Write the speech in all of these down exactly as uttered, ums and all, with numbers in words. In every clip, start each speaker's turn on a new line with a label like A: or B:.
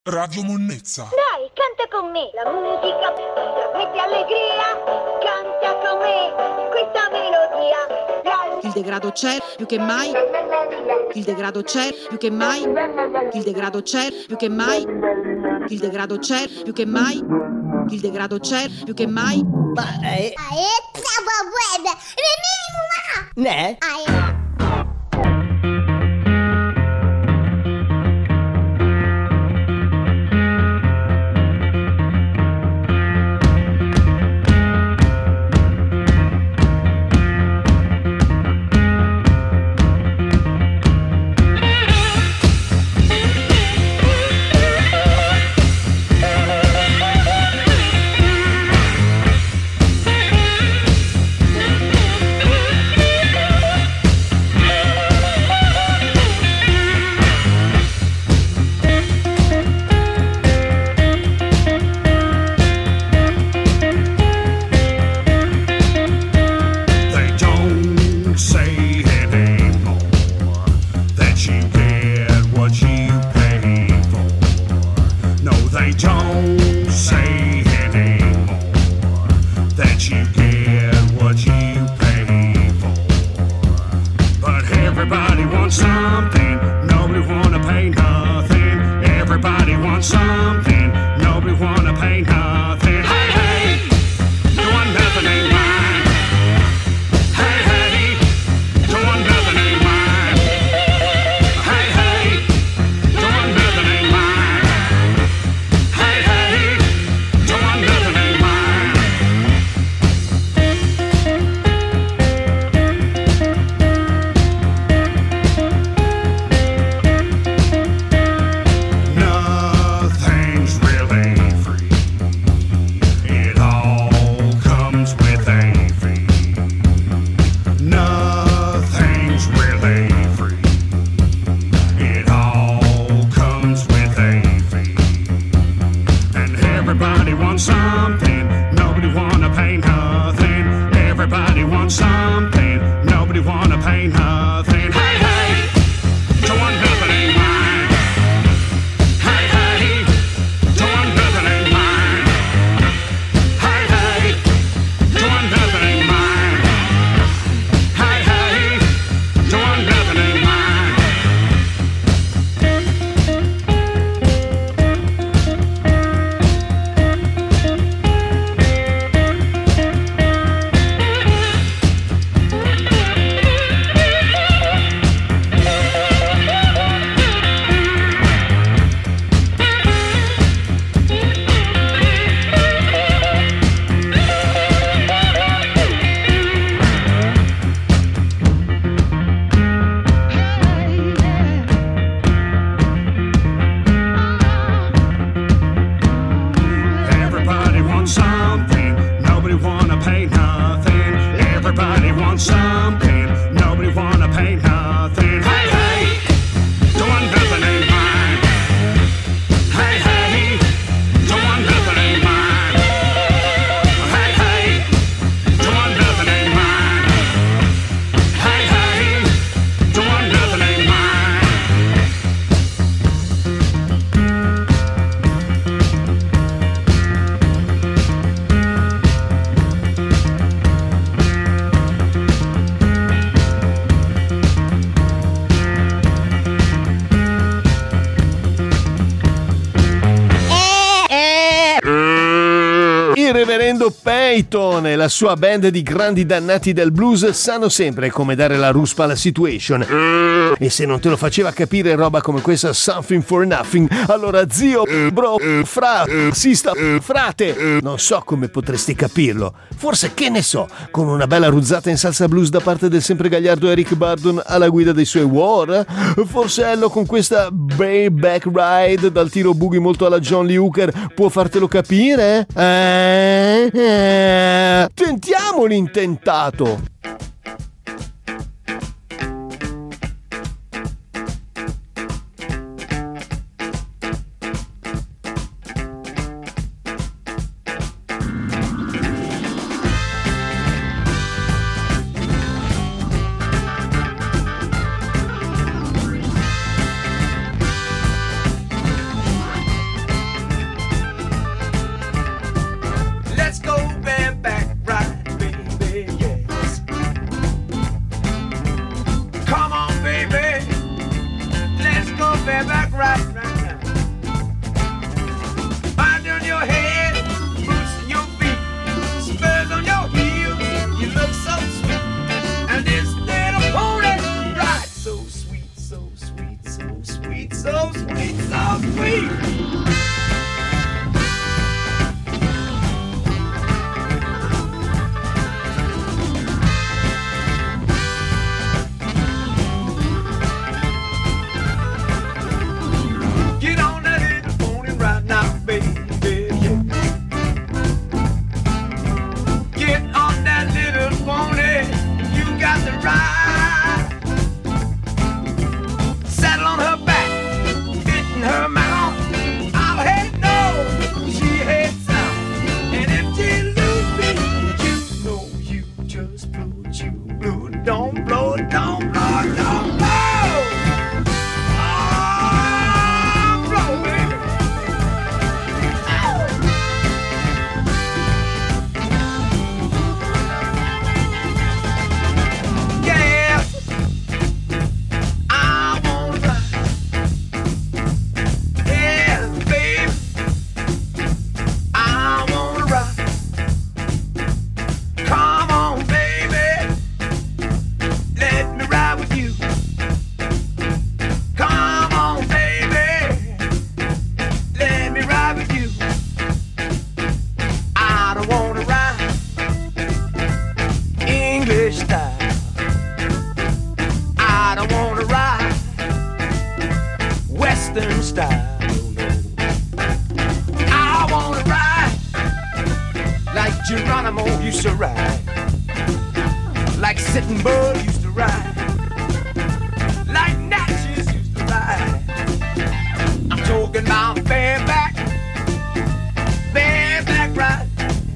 A: Radio Monnezza.
B: Dai, canta con me. La musica trasmette allegria. Canta con me questa melodia. La...
C: Il degrado c'è più che mai. Il degrado c'è più che mai. Il degrado c'è più che mai. Il degrado c'è più che mai. Il degrado c'è più che mai.
D: Ma è... Ne?
E: Reverendo Peyton e la sua band di grandi dannati del blues sanno sempre come dare la ruspa alla situation. E se non te lo faceva capire roba come questa Something for Nothing, allora zio, bro, fra, sista, frate, non so come potresti capirlo. Forse, che ne so, con una bella ruzzata in salsa blues da parte del sempre gagliardo Eric Burdon alla guida dei suoi War. Forse Ello con questa Bay Back Ride dal tiro boogie molto alla John Lee Hooker può fartelo capire? Eh? Eh, tentiamo l'intentato.
A: Get on that little pony right now, baby. Yeah. Get on that little pony. You got the ride. Saddle on her back, fit in her mouth. I'll head north, she heads south. And if she lose me, you know you just blow it, you blow it. Don't blow it, don't blow it, don't blow it. Western style, no. I wanna ride like Geronimo used to ride, like Sitting Bull used to ride, like Natchez used to ride. I'm talking about bareback, bareback ride.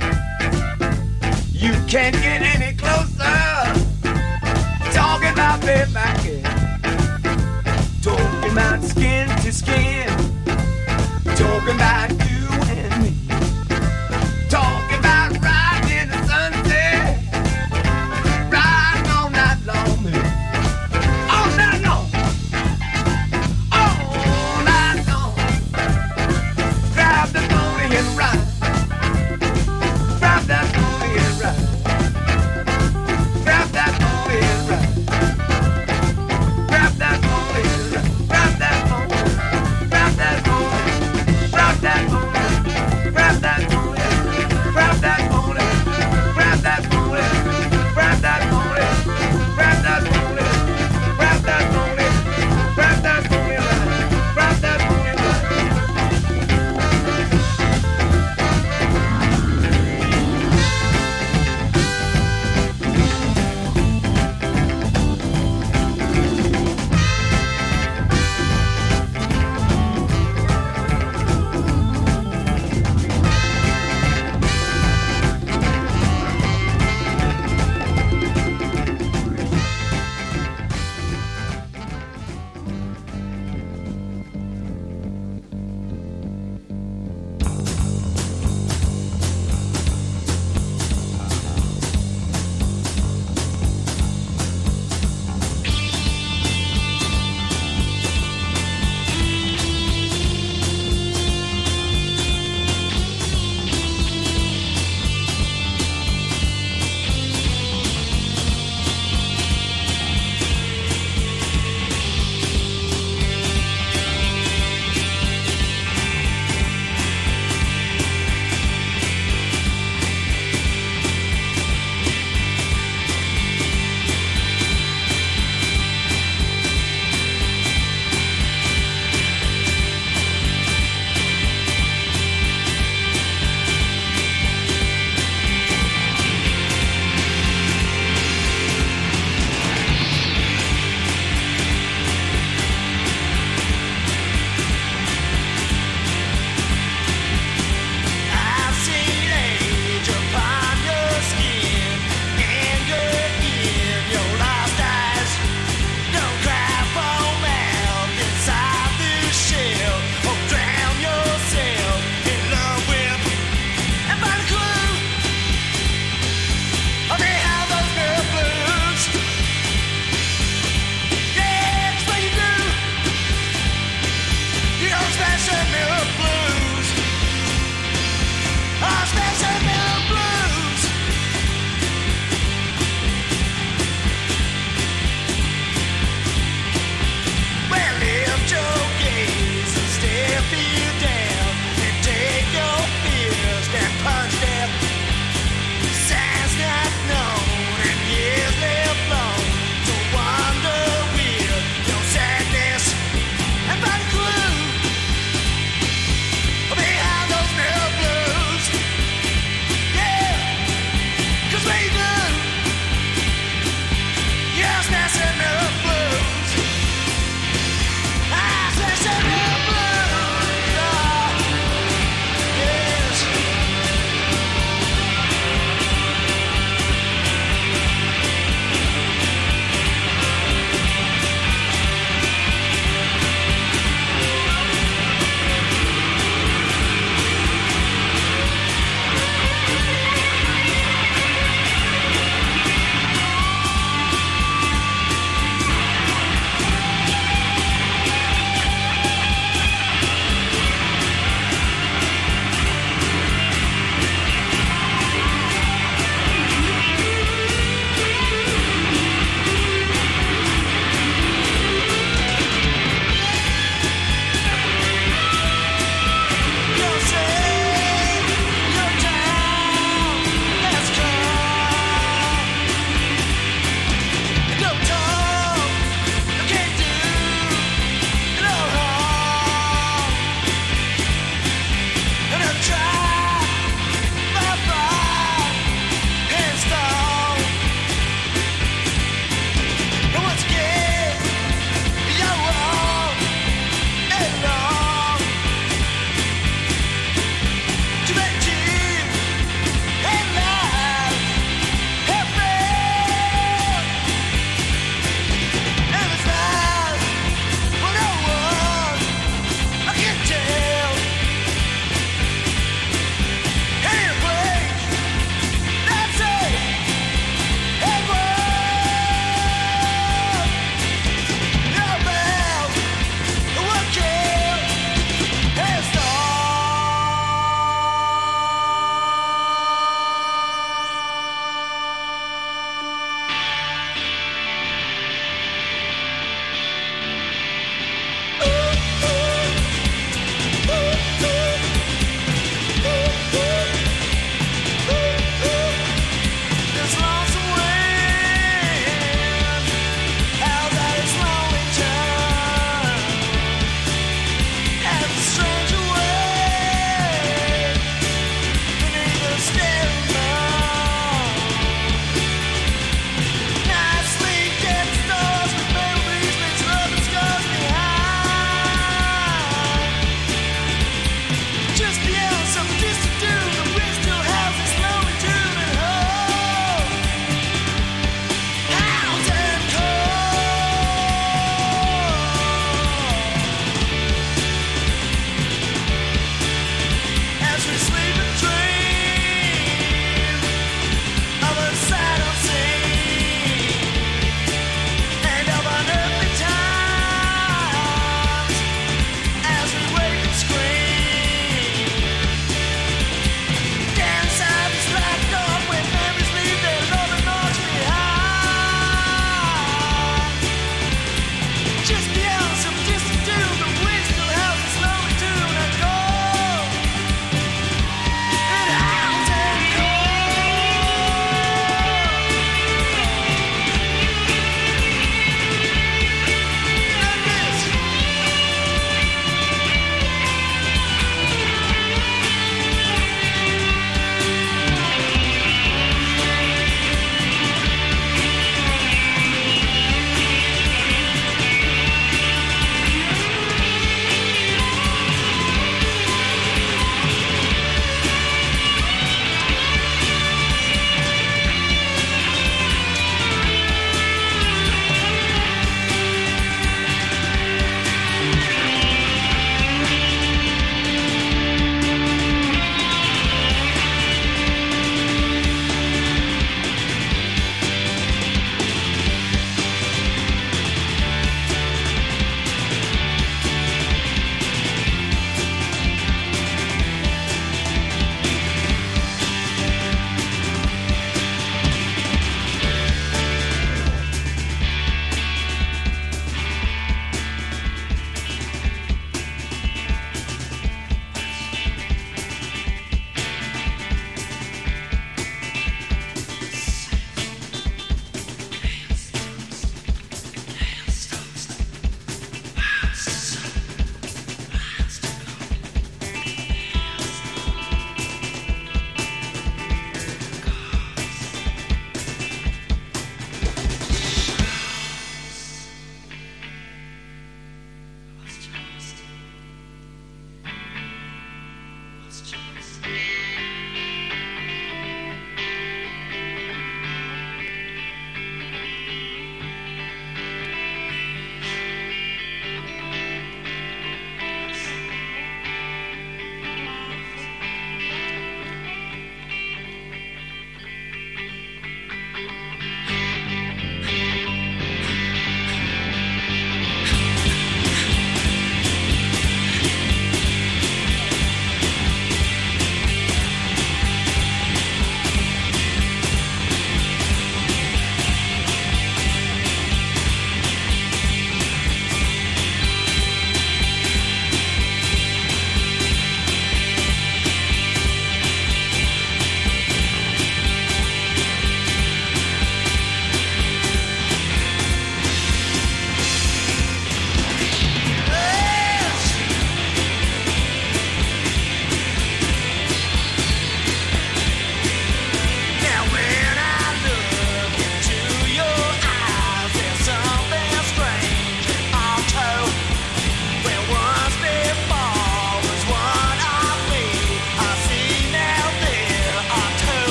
A: You can't get any closer. Talking about bareback, yeah. Talking about skin to skin. Talking about you and me. Talking about riding in the sunset. Riding all night long, baby. All night long. All night long. Grab the pony and ride. Grab that pony and ride. Grab that pony and ride. Grab that pony and ride. Grab that pony. Grab that pony. Grab that pony.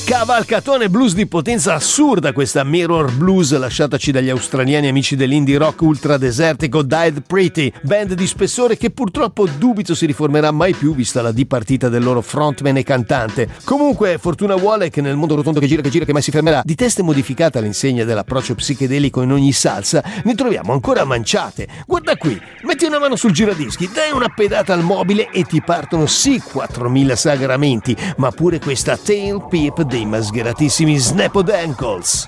E: Cavalcatone blues di potenza assurda questa Mirror Blues lasciataci dagli australiani amici dell'indie rock ultra desertico Died Pretty, band di spessore che purtroppo dubito si riformerà mai più vista la dipartita del loro frontman e cantante. Comunque fortuna vuole che nel mondo rotondo che gira che gira che mai si fermerà, di teste modificate all'insegna dell'approccio psichedelico in ogni salsa, ne troviamo ancora manciate. Guarda qui, metti una mano sul giradischi, dai una pedata al mobile e ti partono sì quattromila sagramenti, ma pure questa tail peep dei mascheratissimi Snapped Ankles.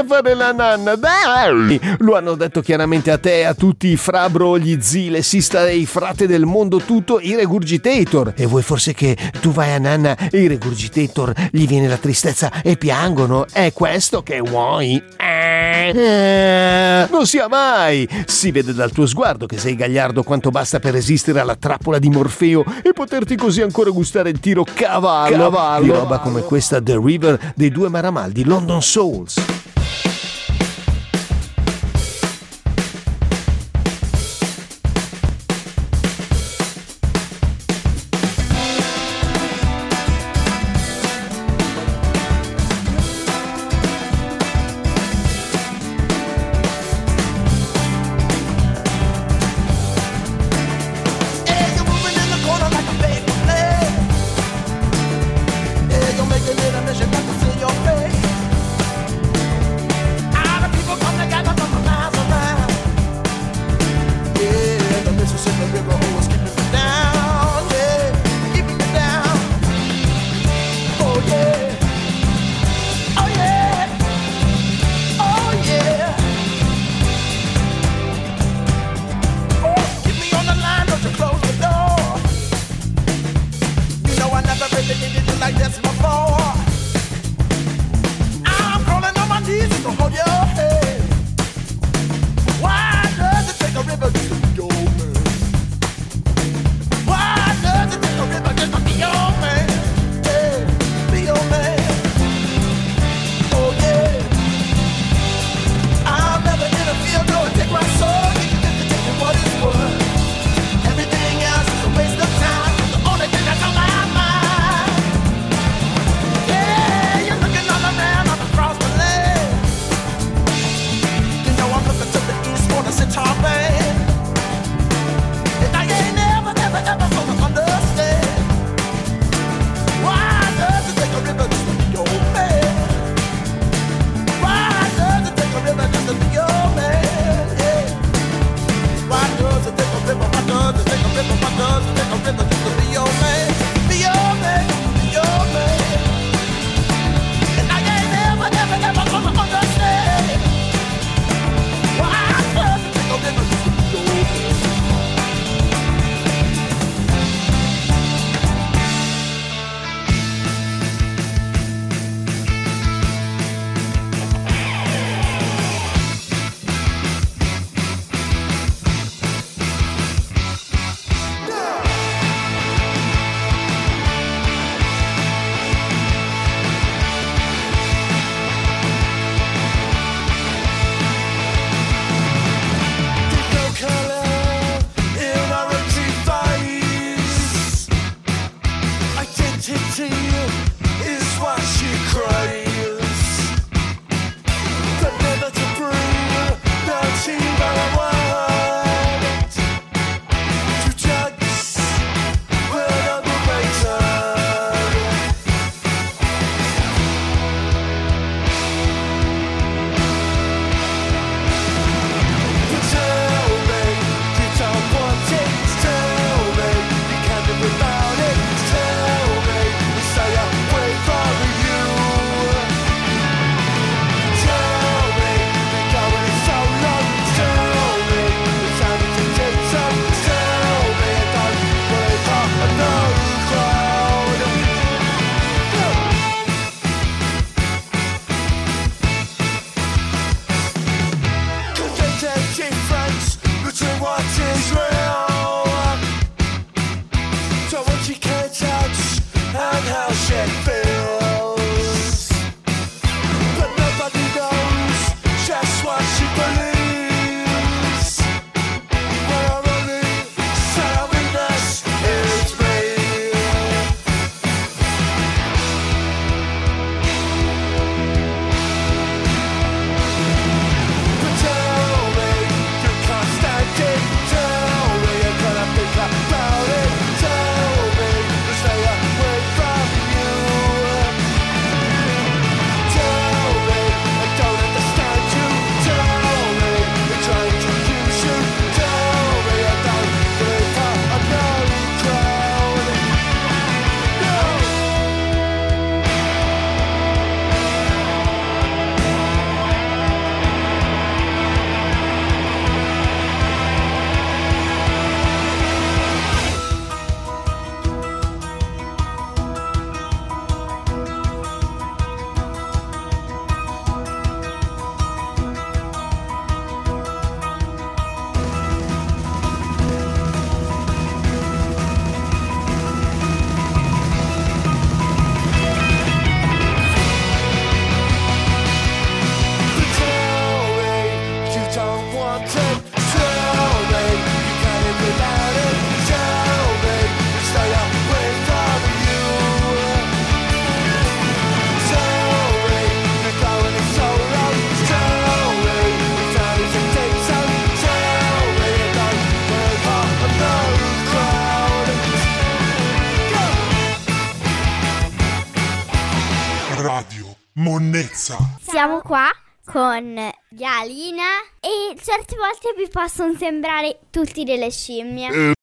E: a fare la nanna, dai! Lo hanno detto chiaramente a te, a tutti i frabro, gli zii, le sista e i frate del mondo tutto, i regurgitator. E vuoi forse che tu vai a nanna e i regurgitator gli viene la tristezza e piangono? È questo che vuoi? Eh, eh, non sia mai! Si vede dal tuo sguardo che sei gagliardo quanto basta per resistere alla trappola di Morfeo e poterti così ancora gustare il tiro cavallo, cavallo di roba come questa The River dei due Maramaldi, London Souls.
A: Making it a mission not to see your face.
F: Radio Monnezza.
G: Siamo qua con Galina e certe volte vi possono sembrare tutti delle scimmie.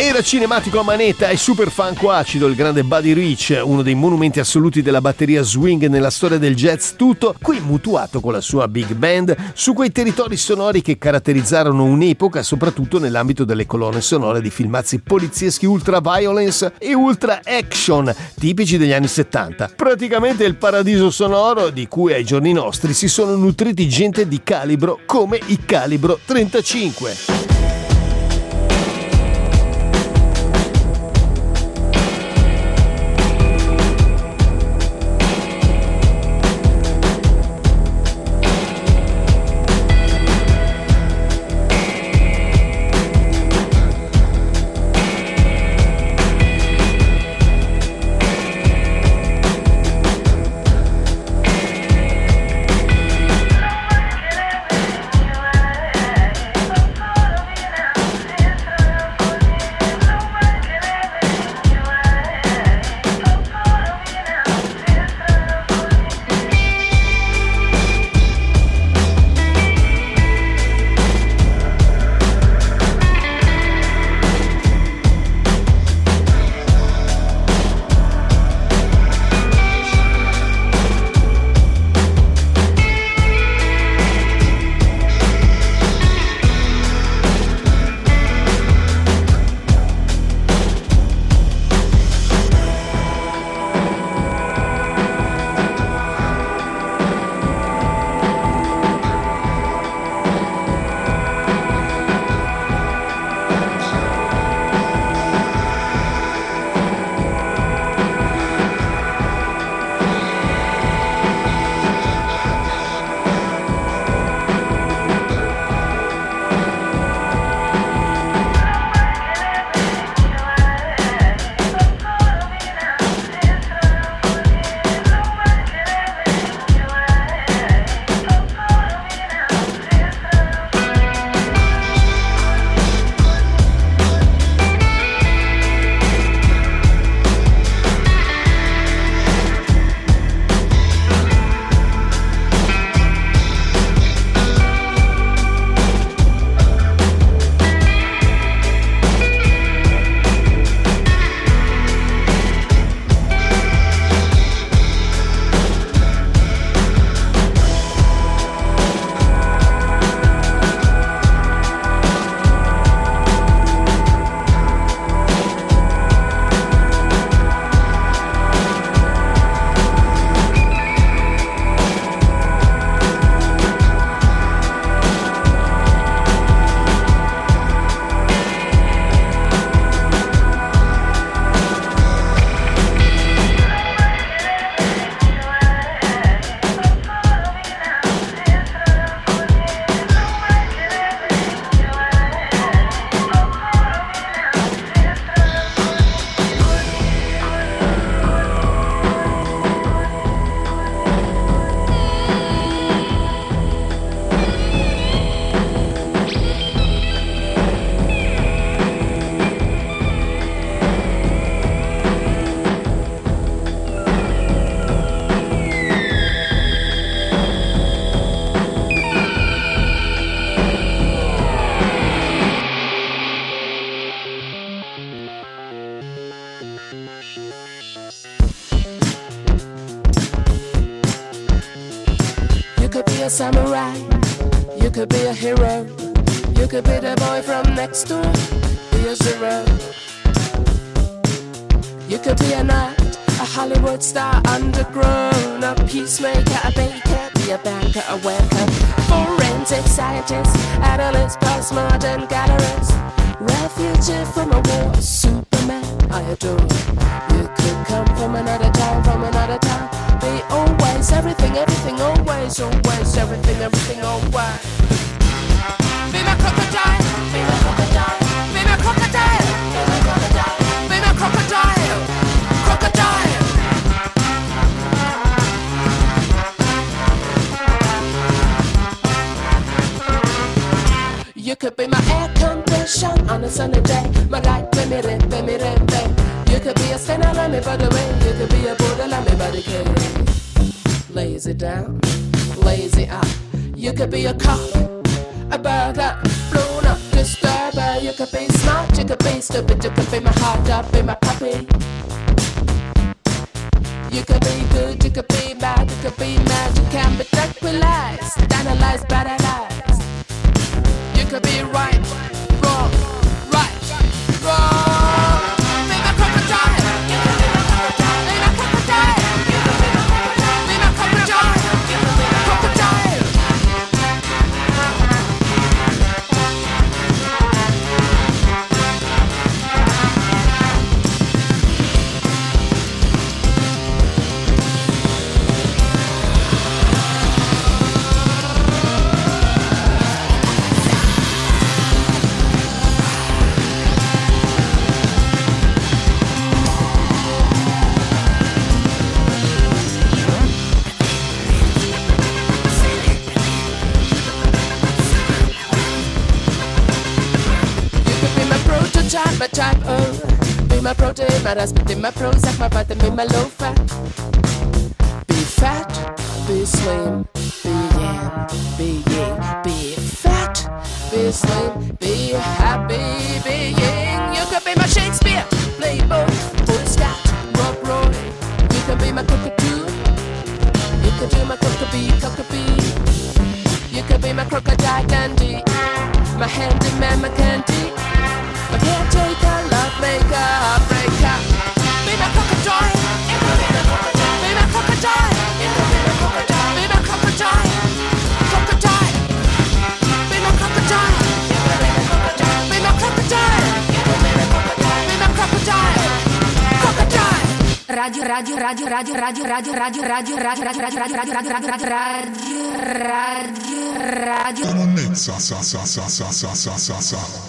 E: Era cinematico a manetta e super funko acido il grande Buddy Rich, uno dei monumenti assoluti della batteria swing nella storia del jazz, tutto qui mutuato con la sua big band su quei territori sonori che caratterizzarono un'epoca, soprattutto nell'ambito delle colonne sonore di filmazzi polizieschi ultra violence e ultra action tipici degli anni settanta. Praticamente il paradiso sonoro di cui ai giorni nostri si sono nutriti gente di calibro come i Calibro trentacinque.
H: a samurai, you could be a hero, you could be the boy from next door, be a zero. You could be a knight, a Hollywood star, undergrown, a peacemaker, a baker, be a banker, a worker, forensic scientist, analyst, postmodern gallerist, refugee from a war, Superman, I adore. You could come from another town, from another town, be always everything, everything, always, always, everything, everything, always. Be my crocodile, be my crocodile, be my crocodile, be my crocodile, be my crocodile, crocodile. You could be my air condition on a sunny day, my light when me red, when me red, red. You could be a sinner, let me by the way. You could be a Buddha, let me by the cave. Lazy down, lazy up. You could be a cop, a burglar, blown up disturber. You could be smart, you could be stupid, you could be my heart, up, be my puppy. You could be good, you could be bad, you could be mad, you can be tranquilized, analyzed, paralyzed. You could be right, wrong, right, wrong. Be my crocodile, be my crocodile, be my crocodile, crocodile. My type, oh, be my protein, my husband, be my Prozac, my vitamin, my low fat. Be fat, be slim, be yan, be yin. Be fat, be slim, be happy, be yin. You could be my Shakespeare, play both, boy scat, Rob Roy. You can be my cockatoo, you could do my cockabee, cockabee. You could be my crocodile dandy, my handyman, my candy. My caretaker, love maker, heartbreaker. Be my crocodile, be my crocodile, be my crocodile, crocodile. Be my crocodile, be my crocodile, be my crocodile, crocodile. Radio, radio, radio, radio, radio, radio, radio, radio, radio, radio, radio, radio, radio, radio, radio, radio, radio.
F: Monnezza, sa, sa, sa, sa, sa, sa, sa, sa.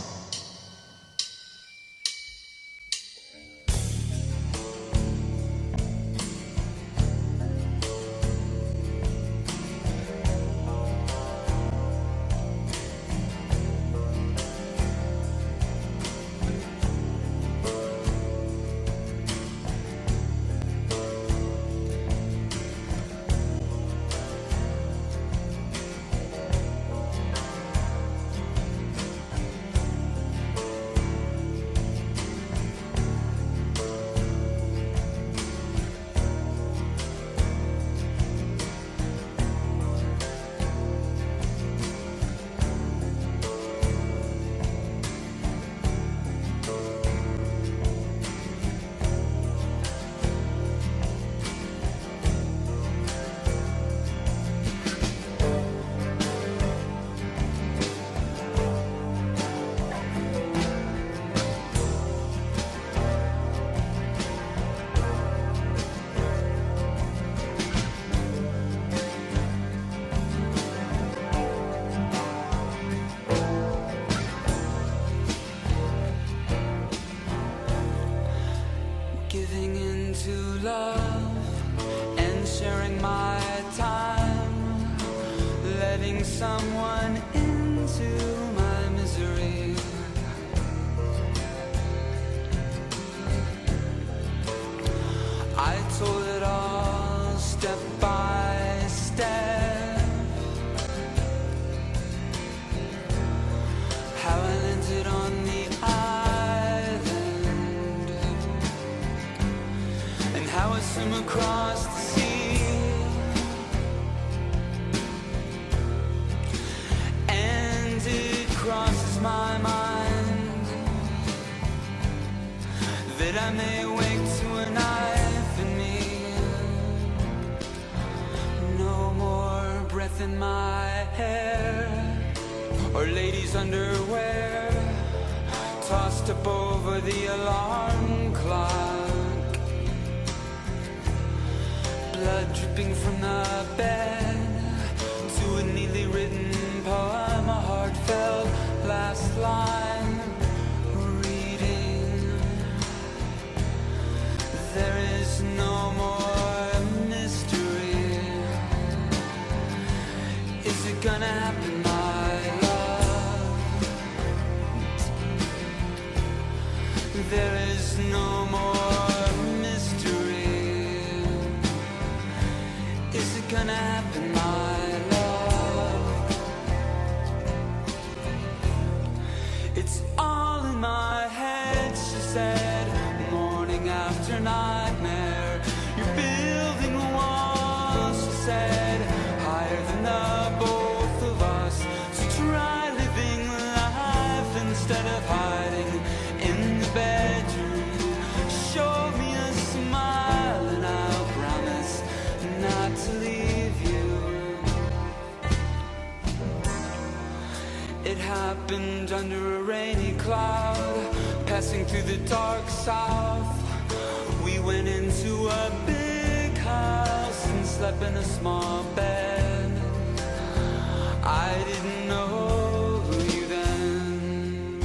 A: Someone into my misery. I told it all step by step, how I landed on the island and how I swim across the sea. Crosses my mind that I may wake to a knife in me. No more breath in my hair or ladies' underwear tossed up over the alarm clock. Blood dripping from the bed to a neatly written poem, a heartfelt last line reading. There is no more mystery. Is it gonna happen, my love? There is no more mystery. Is it gonna happen, my love? It's all in my head.
I: instead of hiding in the bedroom. Show me a smile and I'll promise not to leave you. It happened under a rainy cloud, passing through the dark south. We went into a big house and slept in a small bed. I didn't know you then,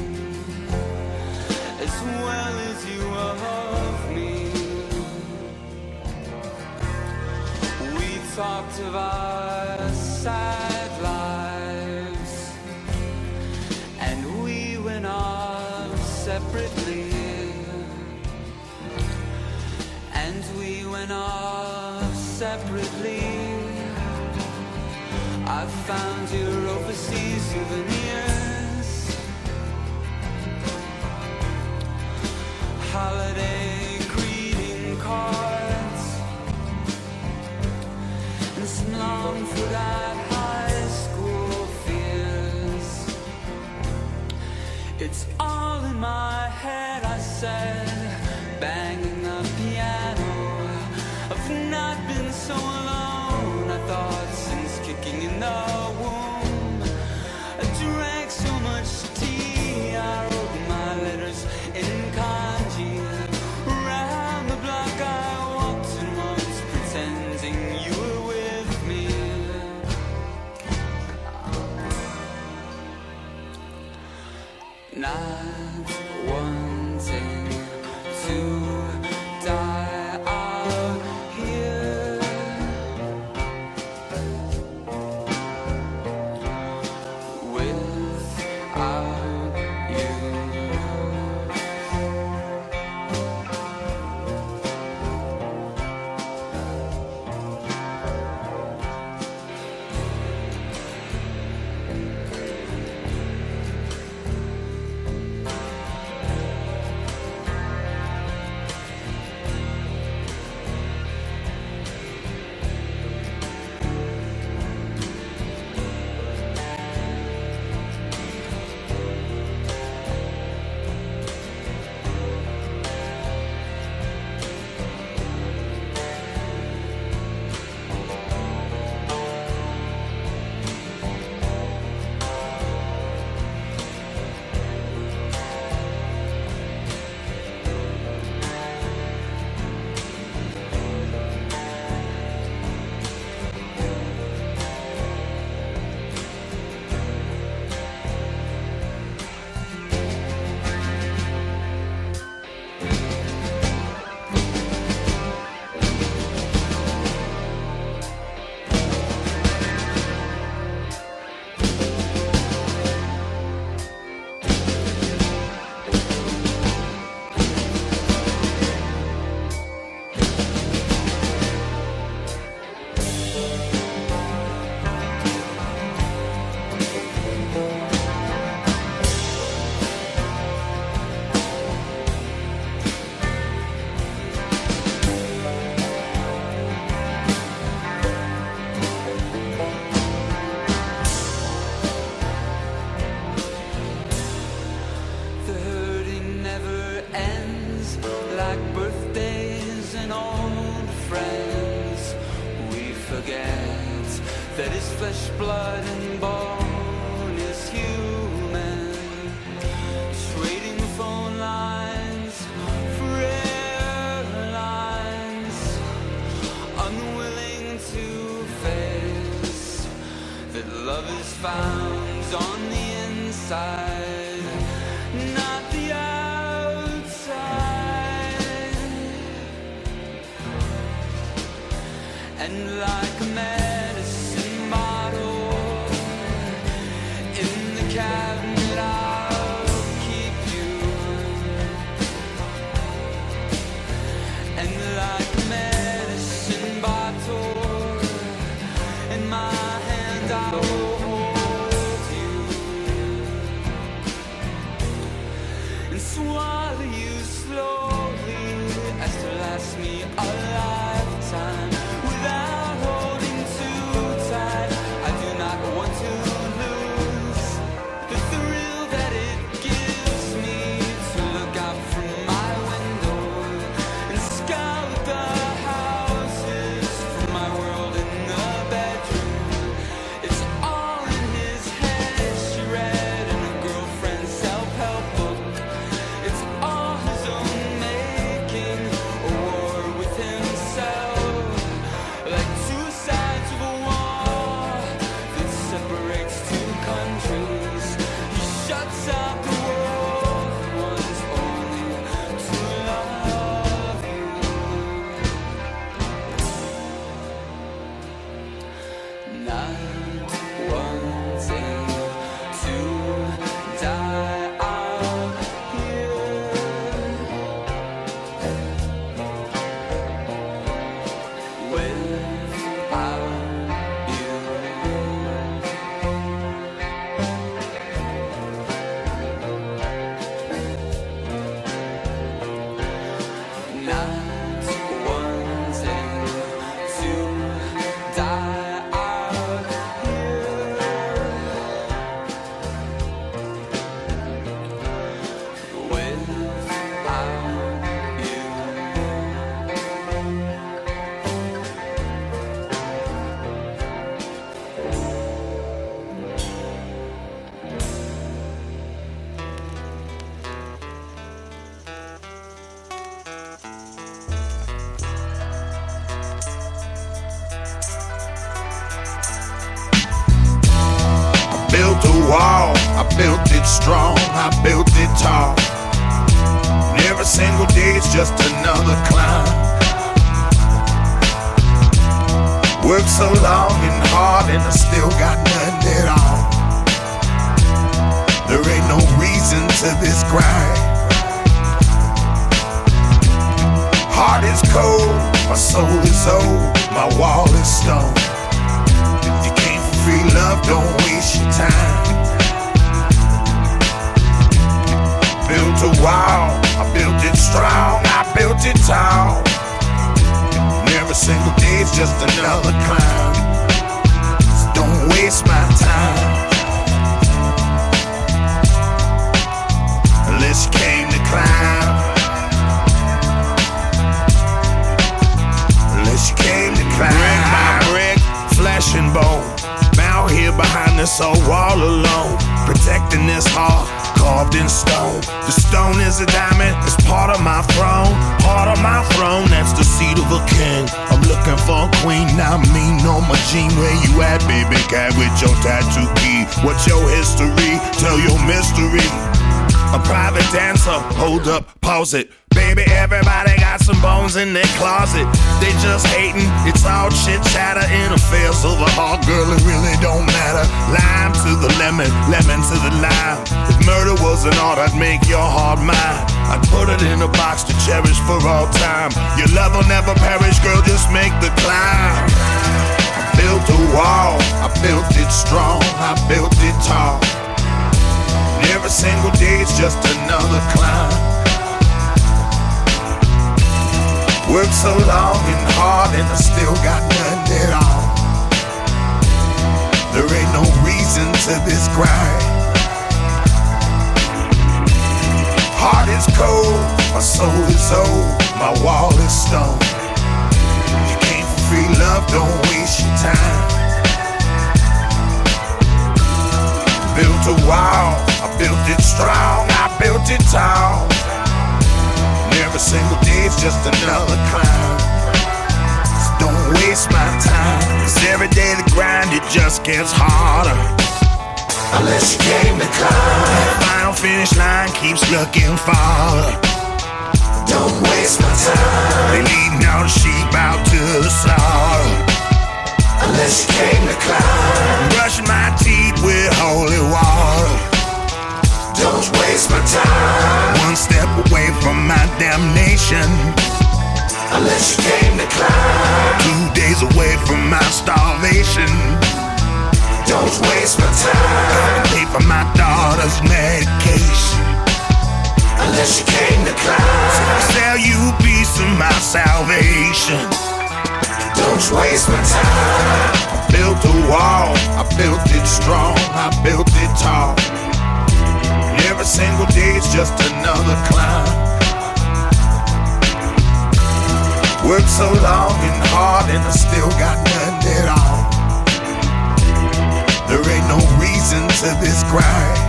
I: as well as you of me. We talked of our sad lives, and we went off separately, and we went off separately. I found your overseas souvenirs, holiday greeting cards, and some long forgot high school fears. It's all in my head, I said, banging the piano. I've not been so alone, I thought, since kicking in the womb. I drank so much tea, I wrote my letters in kanji. Round the block I walked and was pretending you were with me. Not wanting to die out here, without you. That his flesh, blood, and bone is human. Trading phone lines for airlines, unwilling to face that love is found on the inside, not the outside. And like a medicine bottle in the cabinet, I'll keep you. And like a medicine bottle in my hand, I will hold you and swallow you slowly as to last me a lifetime without holding
J: built it strong, I built it tall. And every single day is just another climb. Worked so long and hard and I still got nothing at all. There ain't no reason to this grind. Heart is cold, my soul is old, my wall is stone. If you came for free love, don't waste your time. Built a wall, I built it strong, I built it tall. And every single day is just another climb. So don't waste my time. Unless you came to climb. Unless you came to climb. Brick by brick, flesh and bone. Out here behind this old wall alone, protecting this heart carved in stone. The stone is a diamond, it's part of my throne. Part of my throne, that's the seat of a king. I'm looking for a queen, I mean on my gene. Where you at, baby cat, with your tattoo key? What's your history? Tell your mystery. A private dancer, hold up, pause it. Baby, everybody got some bones in their closet. They just hating, it's all chit chatter in affairs of the heart. Girl, it really don't matter. Lime to the lemon, lemon to the lime. If murder was an art, I'd make your heart mine. I'd put it in a box to cherish for all time. Your love will never perish, girl, just make the climb. I built a wall, I built it strong, I built it tall. Every single day is just another climb. Worked so long and hard and I still got nothing at all. There ain't no reason to this grind. Heart is cold, my soul is old, my wall is stone. If you came for free love, don't waste your time. Built a wall, I built it strong, I built it tall. And every single day is just another climb. So don't waste my time, 'cause every day the grind, it just gets harder. Unless you came to climb. The final finish line keeps looking farther. Don't waste my time. They leading all the sheep out to the slaughter. Unless you came to climb. Brushing my teeth with holy water. Don't waste my time. One step away from my damnation. Unless you came to climb. Two days away from my starvation. Don't waste my time. Pay for my daughter's medication. Unless you came to climb. Sell you a piece of my salvation. Don't waste my time. I built a wall, I built it strong, I built it tall. And every single day is just another climb. Worked so long and hard and I still got nothing at all. There ain't no reason to this grind.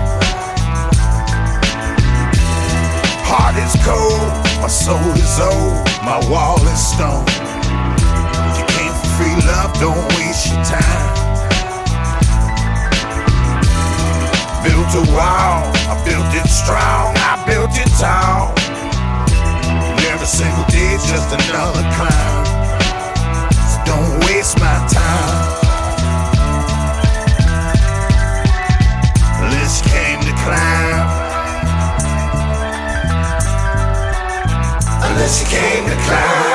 J: Heart is cold, my soul is old, my wall is stone. Free love, don't waste your time. Built a wall, I built it strong, I built it tall. And every single day is just another climb. So don't waste my time. Unless you came to climb. Unless you came to climb.